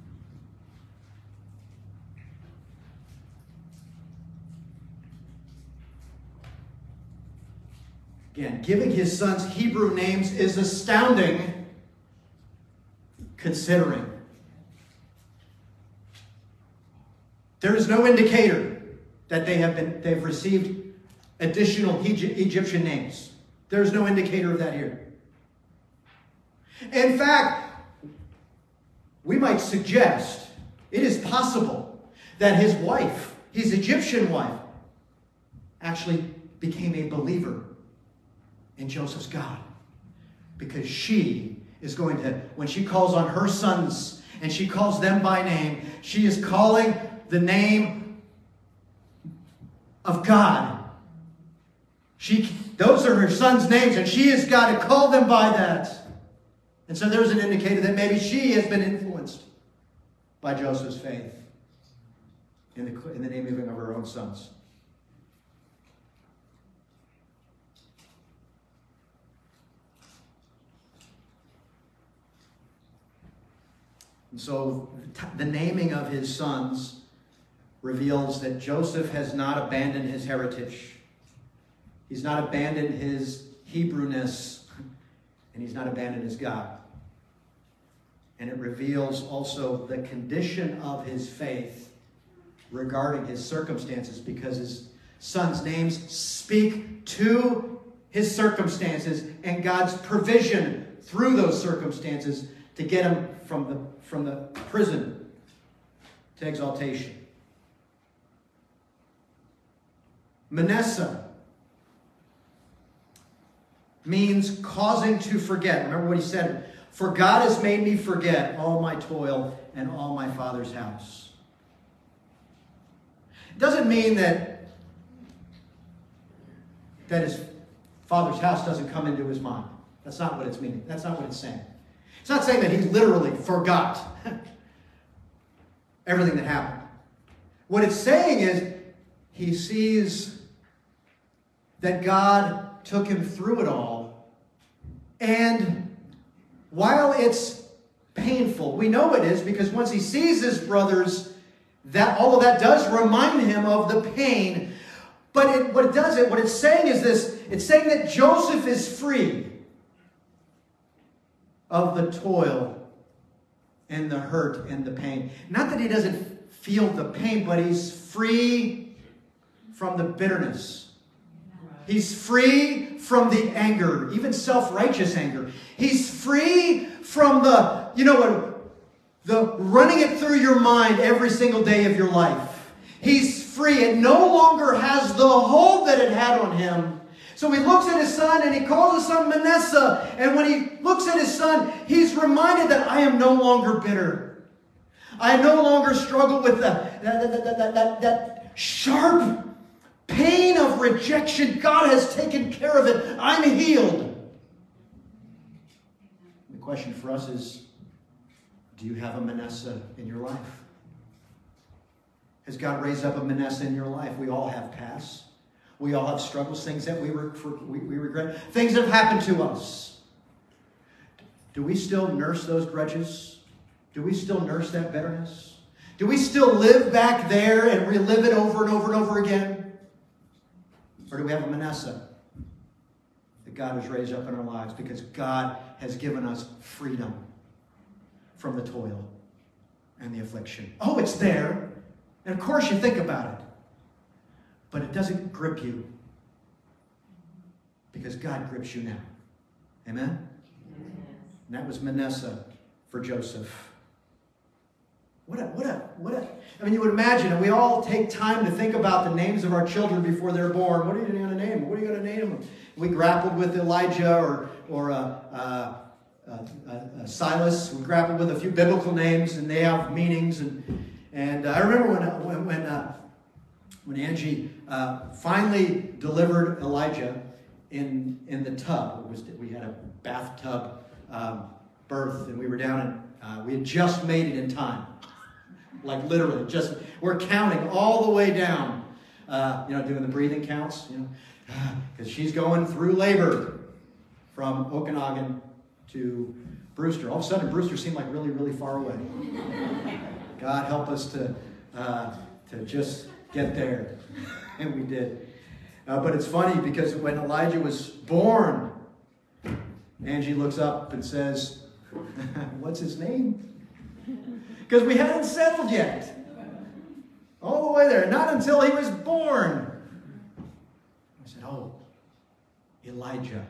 Again, giving his sons Hebrew names is astounding, considering there is no indicator that they've received additional Egyptian names. There's no indicator of that here. In fact, we might suggest it is possible that his wife, his Egyptian wife, actually became a believer in Joseph's God. Because she is going to, when she calls on her sons and she calls them by name, she is calling the name of God. Those are her sons' names, and she has got to call them by that. And so there's an indicator that maybe she has been influenced by Joseph's faith in the naming of her own sons. And so the naming of his sons reveals that Joseph has not abandoned his heritage. He's not abandoned his Hebrewness, and he's not abandoned his God. And it reveals also the condition of his faith regarding his circumstances, because his son's names speak to his circumstances and God's provision through those circumstances to get him from the prison to exaltation. Manasseh means causing to forget. Remember what he said, "For God has made me forget all my toil and all my father's house." It doesn't mean that his father's house doesn't come into his mind. That's not what it's meaning. That's not what it's saying. It's not saying that he literally forgot everything that happened. What it's saying is he sees that God took him through it all. And while it's painful, we know it is, because once he sees his brothers, that all of that does remind him of the pain. But what it's saying is this: it's saying that Joseph is free of the toil and the hurt and the pain. Not that he doesn't feel the pain, but he's free from the bitterness. He's free from the anger, even self-righteous anger. He's free from the running it through your mind every single day of your life. He's free. It no longer has the hold that it had on him. So he looks at his son and he calls his son Manasseh. And when he looks at his son, he's reminded that I am no longer bitter. I no longer struggle with that sharp pain of rejection. God has taken care of it. I'm healed. The question for us is, do you have a Manasseh in your life? Has God raised up a Manasseh in your life? We all have pasts. We all have struggles, things that we regret, things that have happened to us. Do we still nurse those grudges? Do we still nurse that bitterness? Do we still live back there and relive it over and over and over again? Or do we have a Manasseh that God has raised up in our lives because God has given us freedom from the toil and the affliction? Oh, it's there. And of course you think about it. But it doesn't grip you because God grips you now. Amen? And that was Manasseh for Joseph. What a, I mean, you would imagine, and we all take time to think about the names of our children before they're born. What are you going to name them? What are you going to name them? We grappled with Elijah or Silas. We grappled with a few biblical names, and they have meanings. And I remember when Angie finally delivered Elijah in the tub. We had a bathtub birth, and we were down and we had just made it in time. Like literally, we're counting all the way down, doing the breathing counts, because she's going through labor from Okanagan to Brewster. All of a sudden, Brewster seemed like really, really far away. God help us to just get there. And we did. But it's funny because when Elijah was born, Angie looks up and says, "What's his name?" Because we hadn't settled yet. All the way there. Not until he was born. I said, "Oh, Elijah.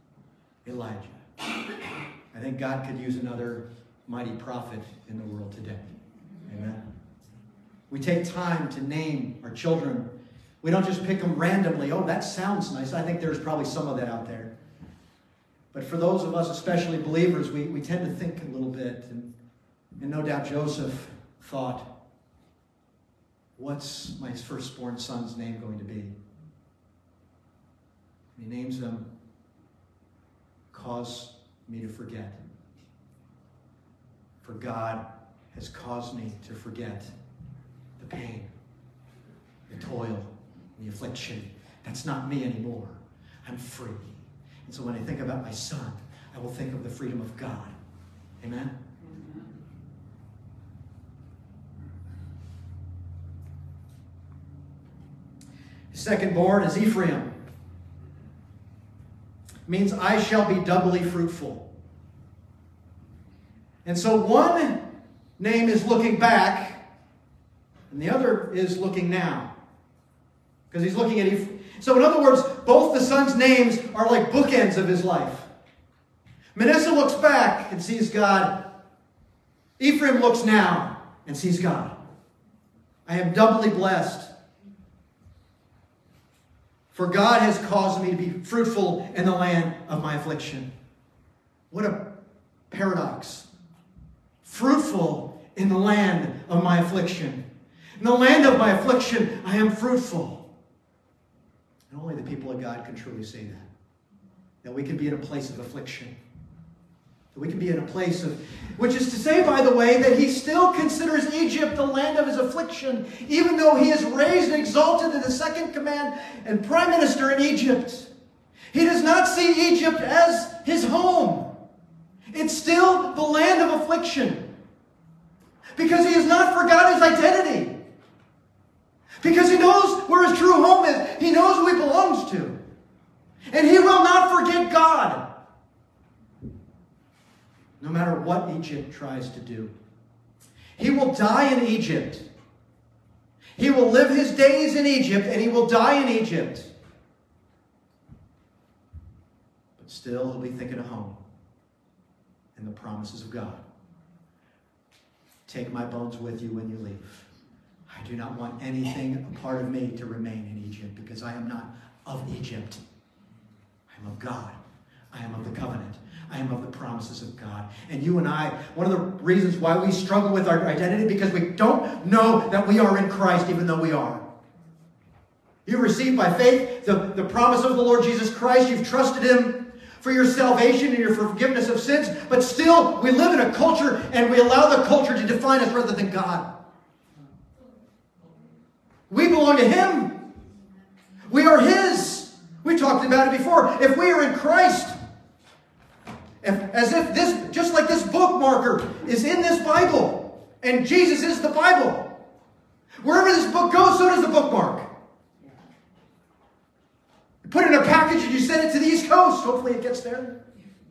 I think God could use another mighty prophet in the world today." Amen. We take time to name our children. We don't just pick them randomly. Oh, that sounds nice. I think there's probably some of that out there. But for those of us, especially believers, we tend to think a little bit. And no doubt Joseph thought, what's my firstborn son's name going to be? And he names them, "Cause me to forget." For God has caused me to forget the pain, the toil, the affliction. That's not me anymore. I'm free. And so when I think about my son, I will think of the freedom of God. Amen? His second born is Ephraim. means I shall be doubly fruitful. And so one name is looking back, and the other is looking now. Because he's looking at Ephraim. So in other words, both the sons' names are like bookends of his life. Manasseh looks back and sees God. Ephraim looks now and sees God. I am doubly blessed. For God has caused me to be fruitful in the land of my affliction. What a paradox. Fruitful in the land of my affliction. In the land of my affliction, I am fruitful. And only the people of God can truly say that. That we can be in a place of affliction. That we can be in a place of... Which is to say, by the way, that he still considers Egypt the land of his affliction, even though he is raised and exalted to the second command and prime minister in Egypt. He does not see Egypt as his home. It's still the land of affliction. Because he has not forgot his identity. Because he knows where his true home is. He knows who he belongs to. And he will not forget God. No matter what Egypt tries to do. He will die in Egypt. He will live his days in Egypt, and he will die in Egypt. But still, he'll be thinking of home and the promises of God. Take my bones with you when you leave. I do not want anything a part of me to remain in Egypt, because I am not of Egypt. I am of God. I am of the covenant. I am of the promises of God. And you and I, one of the reasons why we struggle with our identity, because we don't know that we are in Christ, even though we are. You received by faith the promise of the Lord Jesus Christ. You've trusted him for your salvation and your forgiveness of sins. But still, we live in a culture, and we allow the culture to define us rather than God. We belong to him. We are his. We talked about it before. If we are in Christ, just like this bookmarker is in this Bible, and Jesus is the Bible. Wherever this book goes, so does the bookmark. You put it in a package and you send it to the East Coast. Hopefully it gets there.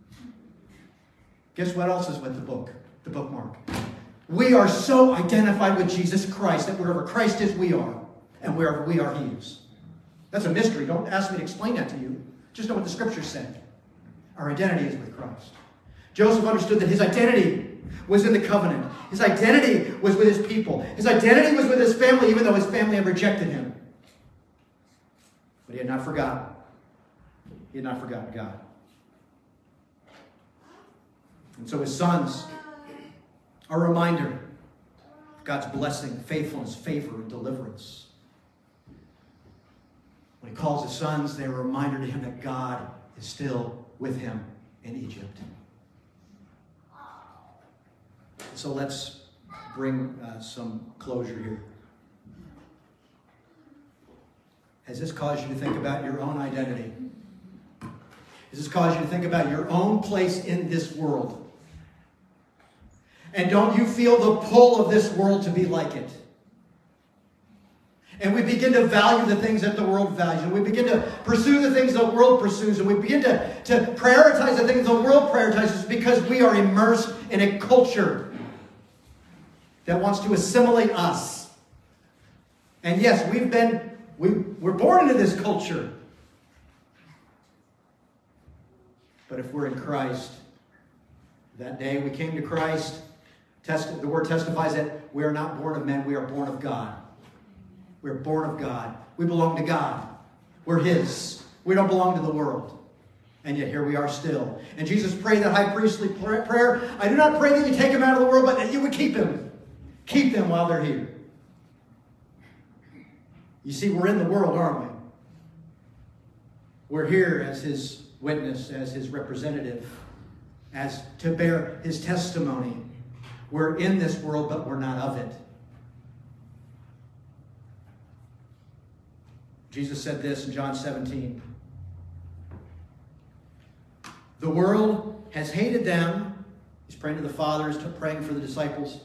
Guess what else is with the book? The bookmark. We are so identified with Jesus Christ that wherever Christ is, we are. And wherever we are, he is. That's a mystery. Don't ask me to explain that to you. Just know what the Scriptures say. Our identity is with Christ. Joseph understood that his identity was in the covenant. His identity was with his people. His identity was with his family, even though his family had rejected him. But he had not forgotten. He had not forgotten God. And so his sons are a reminder of God's blessing, faithfulness, favor, and deliverance. When he calls his sons, they're a reminder to him that God is still with him in Egypt. So let's bring some closure here. Has this caused you to think about your own identity? Has this caused you to think about your own place in this world? And don't you feel the pull of this world to be like it? And we begin to value the things that the world values. And we begin to pursue the things the world pursues. And we begin to prioritize the things the world prioritizes, because we are immersed in a culture that wants to assimilate us. And yes, we're born into this culture. But if we're in Christ, that day we came to Christ, the word testifies that we are not born of men, we are born of God. We're born of God. We belong to God. We're his. We don't belong to the world. And yet here we are still. And Jesus prayed that high priestly prayer. I do not pray that you take him out of the world, but that you would keep him. Keep them while they're here. You see, we're in the world, aren't we? We're here as his witness, as his representative, as to bear his testimony. We're in this world, but we're not of it. Jesus said this in John 17. The world has hated them. He's praying to the Father, he's praying for the disciples.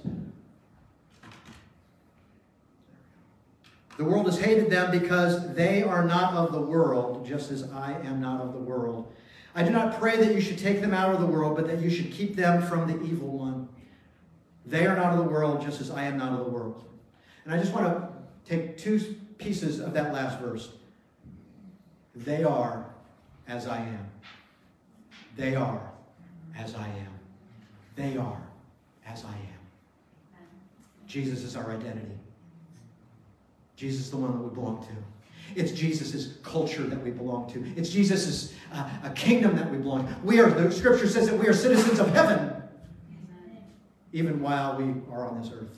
The world has hated them because they are not of the world, just as I am not of the world. I do not pray that you should take them out of the world, but that you should keep them from the evil one. They are not of the world, just as I am not of the world. And I just want to take two pieces of that last verse. They are as I am. They are as I am. They are as I am. Jesus is our identity. Jesus is the one that we belong to. It's Jesus' culture that we belong to. It's Jesus' a kingdom that we belong to. The Scripture says that we are citizens of heaven, even while we are on this earth.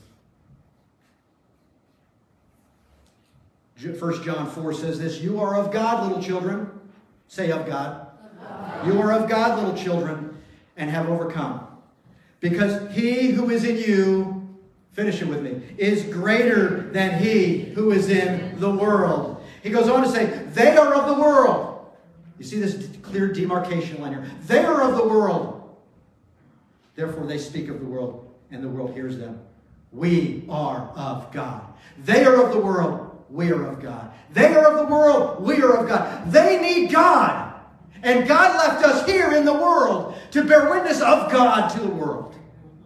1 John 4 says this, you are of God, little children. Say of God. You are of God, little children, and have overcome. Because he who is in you, finish it with me, is greater than he who is in the world. He goes on to say, they are of the world. You see this clear demarcation line here. They are of the world. Therefore they speak of the world, and the world hears them. We are of God. They are of the world. We are of God. They are of the world. We are of God. They need God. And God left us here in the world to bear witness of God to the world.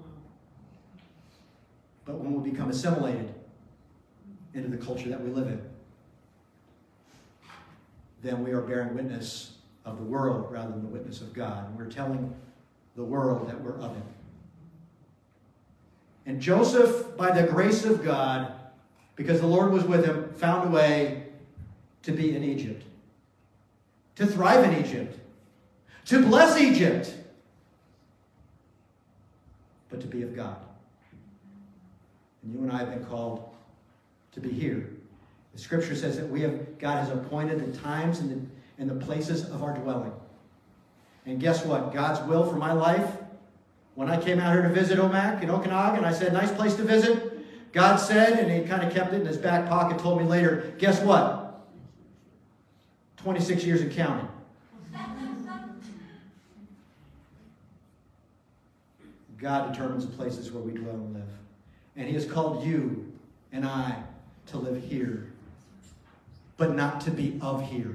But when we become assimilated into the culture that we live in, then we are bearing witness of the world rather than the witness of God. And we're telling the world that we're of it. And Joseph, by the grace of God, because the Lord was with him, found a way to be in Egypt. To thrive in Egypt. To bless Egypt. But to be of God. And you and I have been called to be here. The Scripture says that God has appointed the times and the places of our dwelling. And guess what? God's will for my life, when I came out here to visit Omak in Okanagan, I said, nice place to visit. God said, and he kind of kept it in his back pocket, told me later, guess what? 26 years and counting. God determines the places where we dwell and live. And he has called you and I to live here, but not to be of here.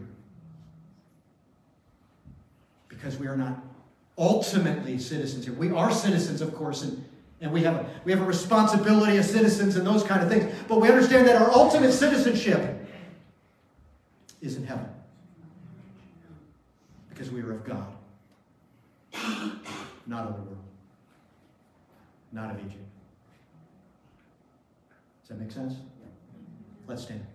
Because we are not ultimately citizens here. We are citizens, of course, and we have a responsibility as citizens and those kind of things. But we understand that our ultimate citizenship is in heaven. Because we are of God. Not of the world. Not of Egypt. Does that make sense? Let's stand.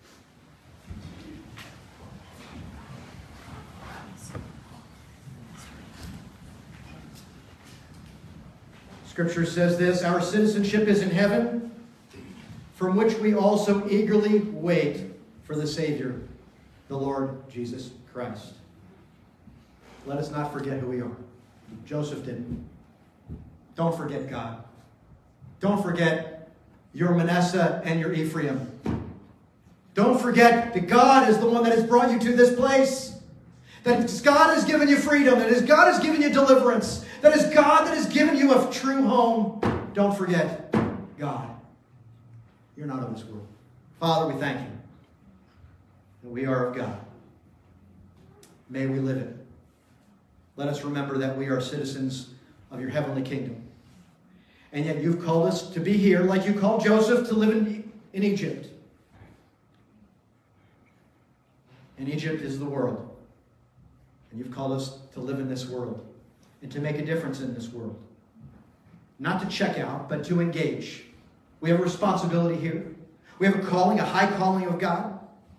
Scripture says this, our citizenship is in heaven, from which we also eagerly wait for the Savior, the Lord Jesus Christ. Let us not forget who we are. Joseph didn't. Don't forget God. Don't forget your Manasseh and your Ephraim. Don't forget that God is the one that has brought you to this place. That God has given you freedom. That God has given you deliverance. That is God that has given you a true home. Don't forget God. You're not of this world. Father, we thank you that we are of God. May we live it. Let us remember that we are citizens of your heavenly kingdom. And yet you've called us to be here like you called Joseph to live in Egypt. And Egypt is the world. And you've called us to live in this world and to make a difference in this world. Not to check out, but to engage. We have a responsibility here. We have a calling, a high calling of God.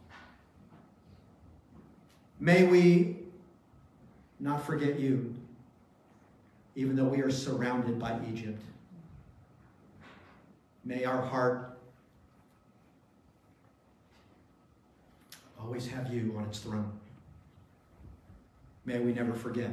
May we not forget you, even though we are surrounded by Egypt. May our heart always have you on its throne. May we never forget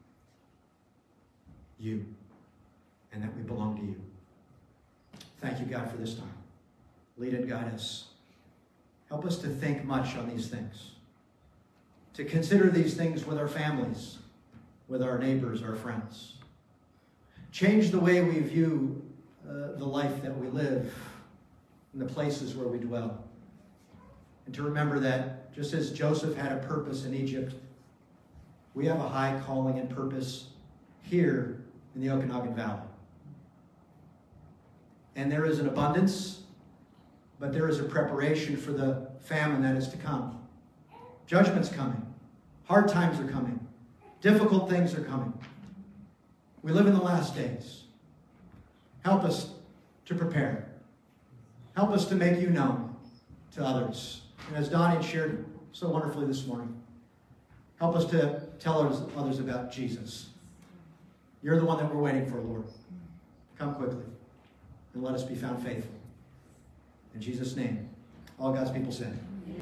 you and that we belong to you. Thank you, God, for this time. Lead and guide us. Help us to think much on these things. To consider these things with our families, with our neighbors, our friends. Change the way we view the life that we live in the places where we dwell. And to remember that just as Joseph had a purpose in Egypt, We have a high calling and purpose here in the Okanagan Valley. And there is an abundance, but there is a preparation for the famine that is to come. Judgment's coming. Hard times are coming. Difficult things are coming. We live in the last days. Help us to prepare. Help us to make you known to others. And as Donnie shared so wonderfully this morning, help us to tell others about Jesus. You're the one that we're waiting for, Lord. Come quickly and let us be found faithful. In Jesus' name, all God's people say.